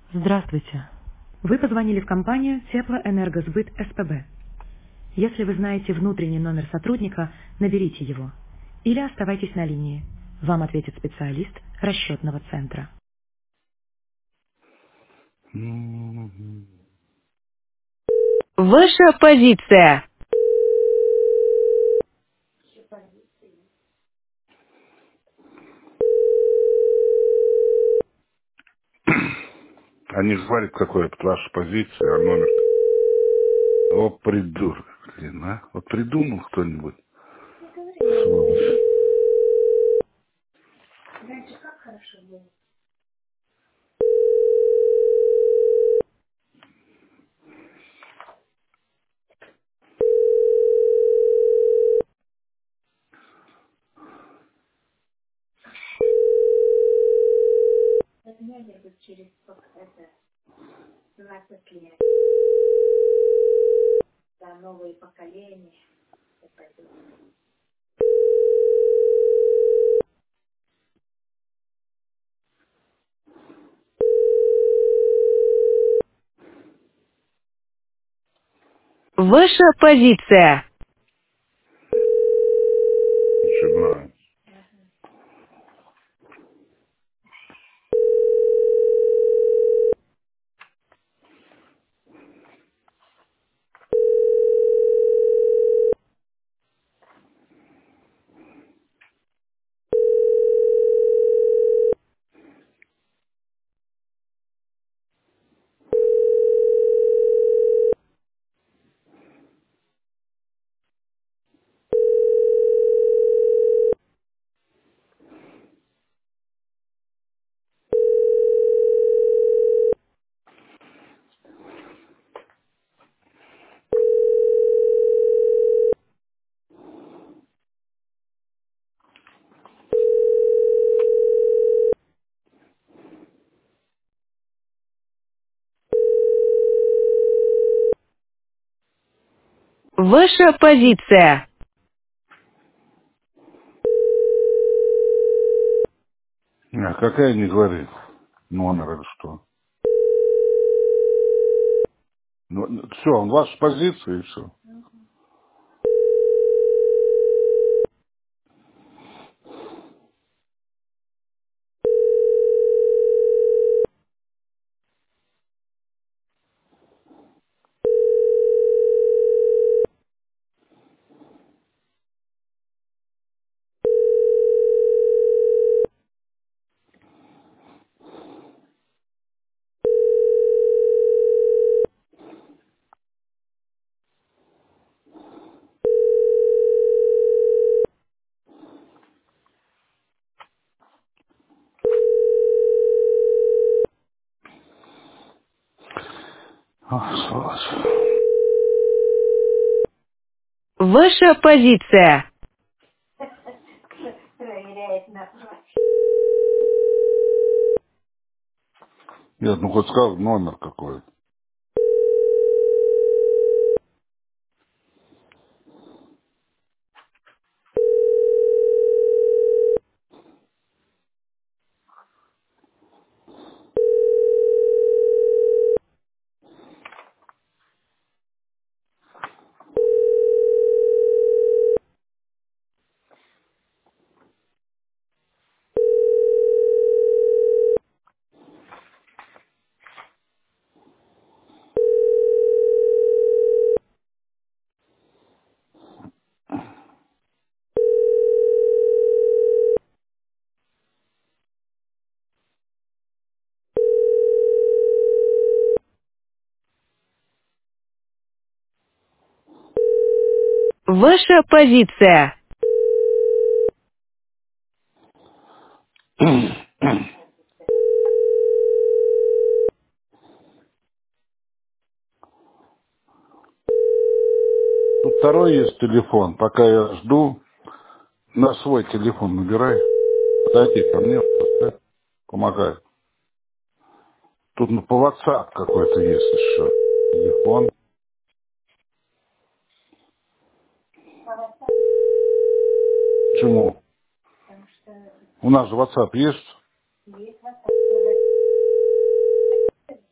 Здравствуйте. Вы позвонили в компанию Теплоэнергосбыт СПБ. Если вы знаете внутренний номер сотрудника, наберите его. Или оставайтесь на линии. Вам ответит специалист расчетного центра. Ваша позиция. Они же говорят, какая ваша позиция, а номер... О, придурок, блин, а? Вот придумал кто-нибудь, сволочь. Ваша позиция. Начинаю. Ваша позиция. А какая не говорит номер или что? Ну, все, он ваша позиция и все. Ах, сволочь. Ваша позиция. Нет, ну хоть сказал номер какой. Ваша позиция. Тут второй есть телефон. Пока я жду, на свой телефон набирай. Подойди ко мне, помогай. Тут ну, по WhatsApp какой-то есть еще телефон. Почему? У нас же WhatsApp есть.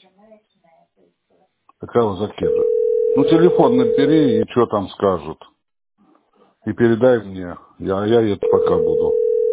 Какая вы закидываете? Ну, телефон набери, и что там скажут. И передай мне. Я это пока буду.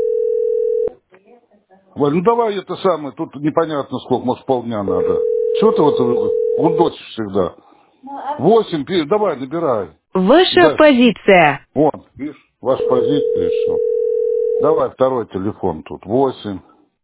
Валь, ну давай это самое, тут непонятно сколько, может полдня надо. Чего ты вот гундосишь всегда? 8, давай, набирай. Ваша Да. позиция. Вон, видишь, ваша позиция и все. Давай второй телефон тут. 8,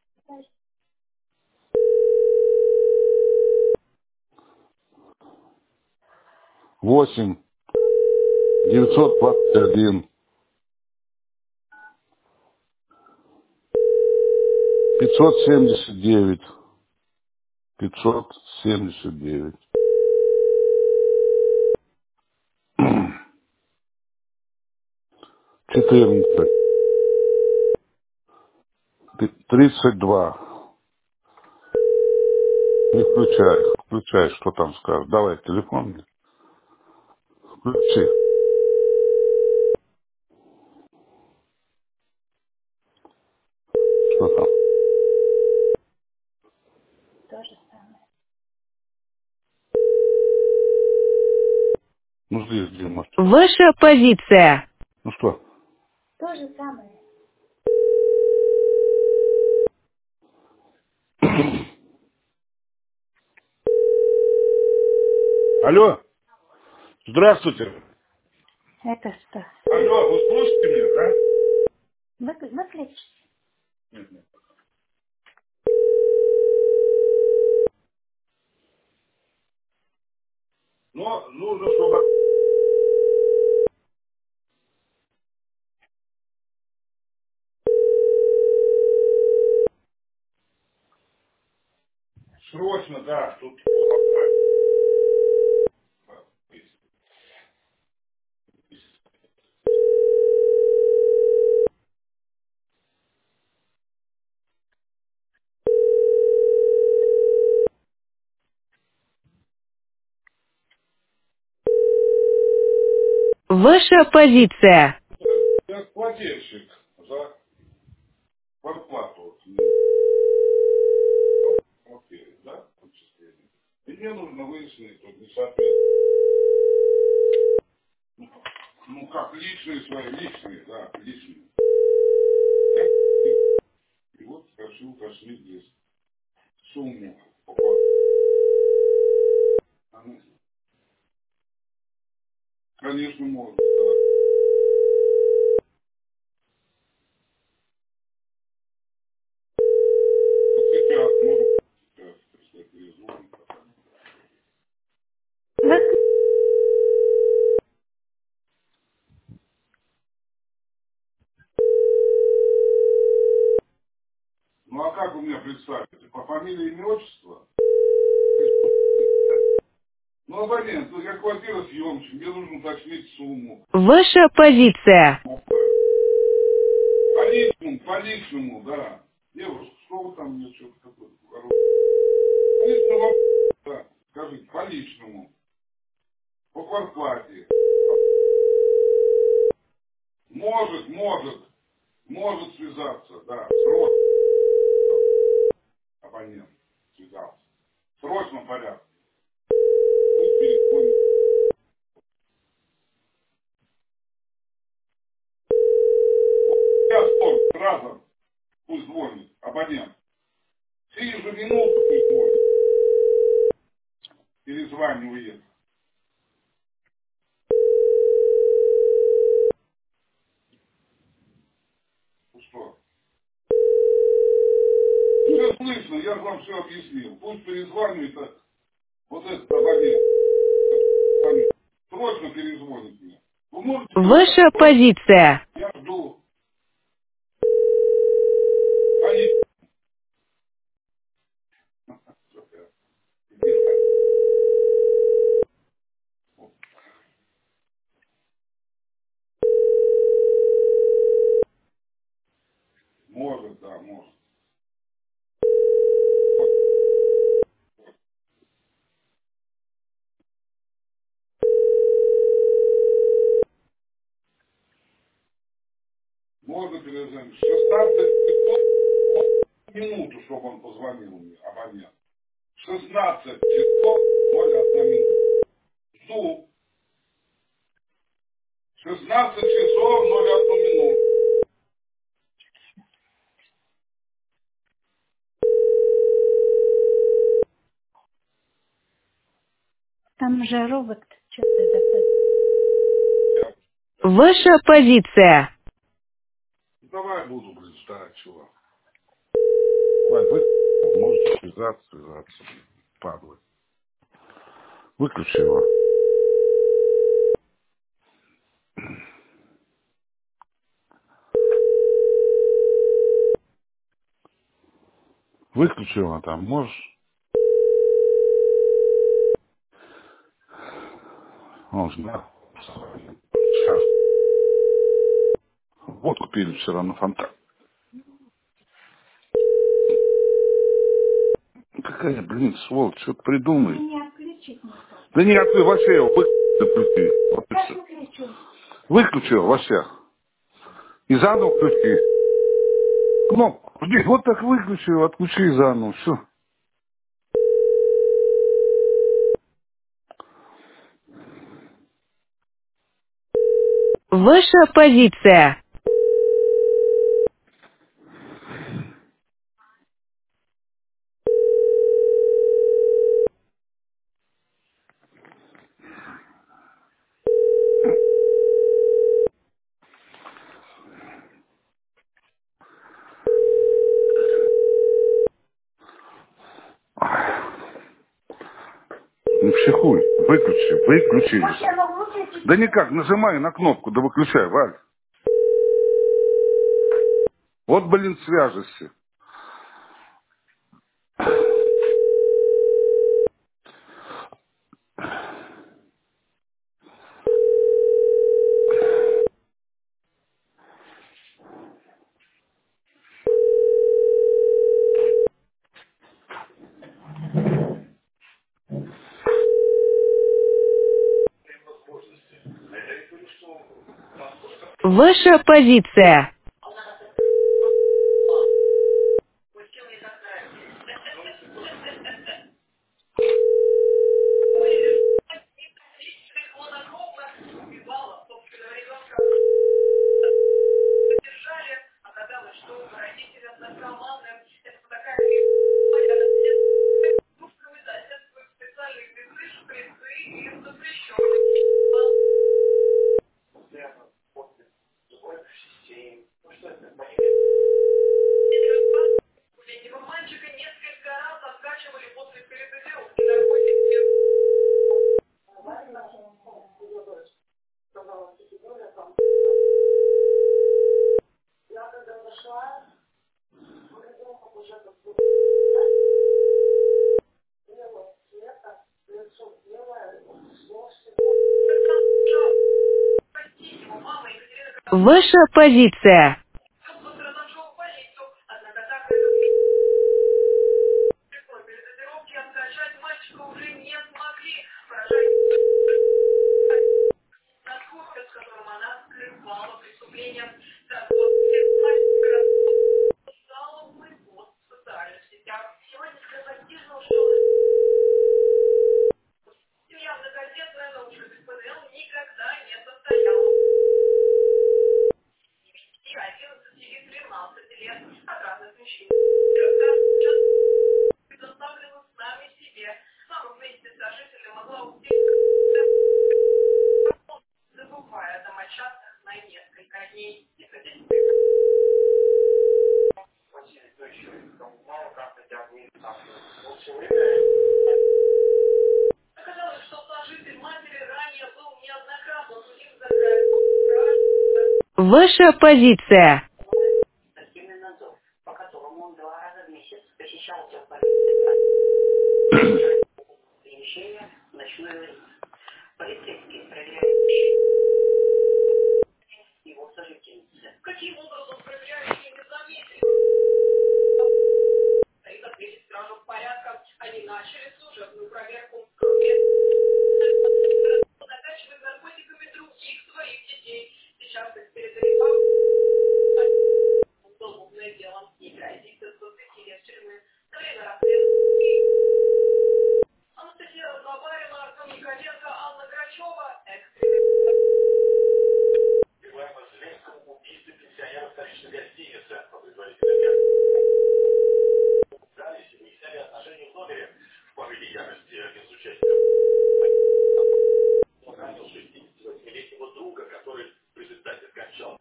8, 921, 579, 579, 14, 32. Не включай, что там скажешь. Давай телефон мне. Включи. Что там? Ну, здесь, Дима. Ваша позиция. Ну что? Алло, здравствуйте. Это что? Алло, вы слышите меня, да? Выключи. Нет, нет. Но нужно, чтобы... Срочно, да, тут... Ваша позиция. Я плательщик за квартплату. Окей, да, отчисление. И мне нужно выяснить, тут не соответствует. Ну как, личные свои, личные, да, личные. И вот хочу уточнить здесь сумму. Конечно, можно, да. Вот сейчас, ну, сейчас, если я перезвоню. Выключи. Ну а как вы меня представите? По фамилии, имя, отчество? Ну, абонент, ну, я квартира съемщик, мне нужно уточнить сумму. Ваша позиция. По личному, да. Девушка, что вы там мне что-то какое-то хорошее? По личному вопросу, да. Скажите, по личному. По квартплате. Может связаться, да. Срочно абонент связался. В срочном порядке. Пусть перезвонит. Я вспомнил, разом пусть звонит абонент. Сию же минуту пусть звонит. Перезванивает. Ну что? Все слышно, я же вам все объяснил. Пусть перезванивает вот этот абонент. Срочно перезвонит мне. Вы можете передать? Ваша позиция. Я жду. Они... Может, да, может. Можно перезвонить. 16 минуту, чтобы он позвонил мне, абонент. 16 часов 01 минута. Жду. 16 часов 01 минуту. Там же робот что-то такое. Ваша позиция. Давай буду, блин, ждать, чувак. Вань, вы можете связаться, падлы. Выключи его. Выключи его там, можешь? Он же, да. Сейчас. Водку пили вчера на фонтан. Какая, блин, сволочь, что-то придумай. Меня отключить не то. Да не, ты вообще его выключи. Вот и Как всё. выключу? Выключи его вообще. И заново включи. Кнопку. Жди, вот так выключи его, отключи заново. Все. Ваша позиция. Не психуй. Выключи, выключи. Как я могу выключить? Да никак, нажимай на кнопку, да выключай, Валь. Вот, блин, свяжешься. Ваша позиция. Ваша позиция. Ваша позиция.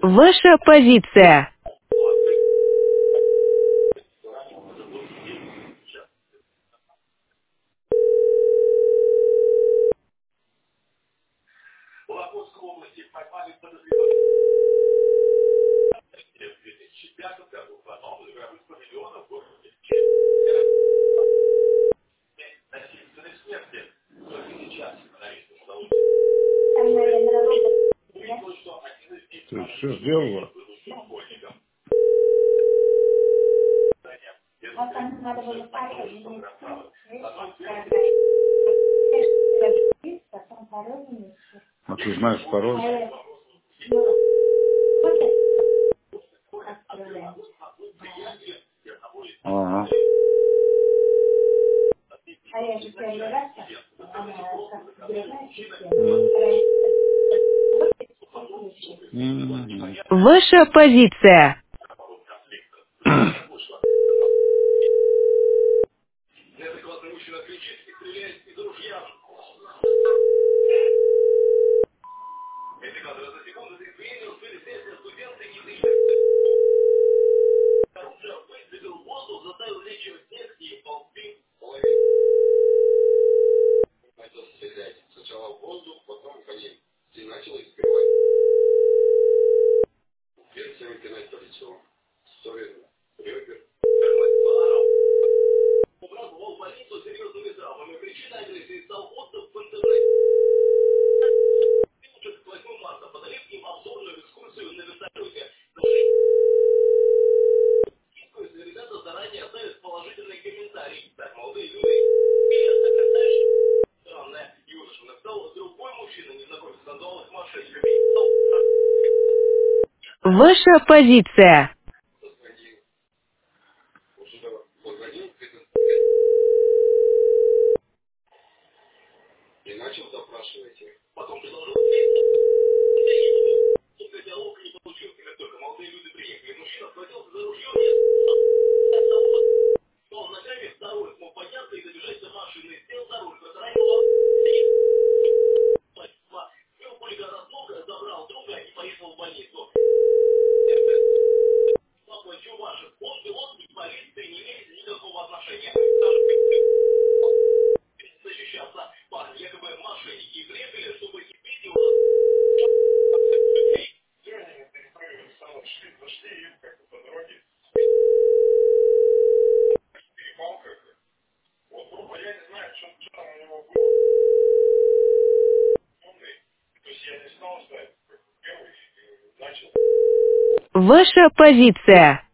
Ваша позиция. Там, наверное, робот. Нет? Ты все сделала? А там надо было пароль ввести. Потом пароль ввести. А ты знаешь пароль? Ну, вот это открываем. Ага. А я же первый раз, она как другая система. Ваша позиция. Ваша позиция. Ваша позиция.